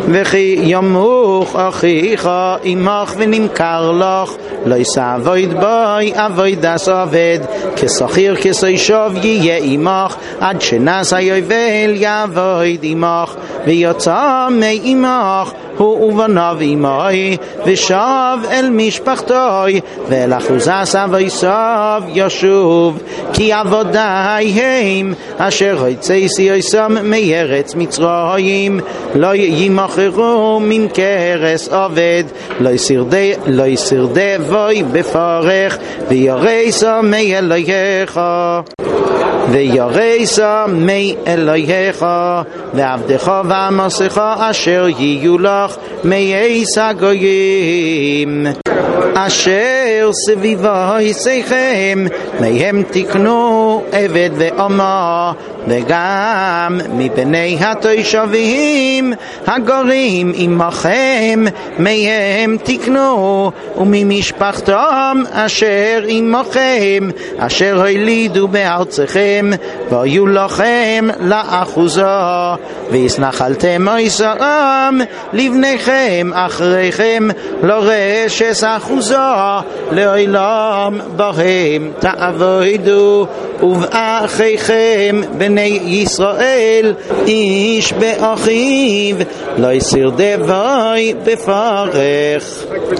וכי ימוך אחיך עמך ונמכר לך לא יסעבוד בוי עבודת עובד כשכיר כששוב יהיה עמך עד שנעשה יובל יעבוד עמך ויוצא מעמך הוא ובניו עמי ושב אל משפחתוי ואל אחוזת אבויסיו ישוב כי עבודי הם אשר הוצאתי יסם מארץ מצרים לא ימכרו מן כרס עובד לא ישרדה בוי בפרך וירסה מאלוהיך מאלוהיך ועבדך ועמסך אשר יהיו לך מעש הגויים אשר סביבותיכם מהם תקנו עבד ואמה וגם מבני התושבים הגרים עמכם מהם תקנו וממשפחתם אשר עמכם אשר הולידו בארצכם והיו לכם לאחוזה והסנחלתם עשרם לבניכם אחריכם לרשת אחוזה לעולם בהם תעבדו ובאחיכם בני ישראל איש באחיו לא ישרדה בוי בפרך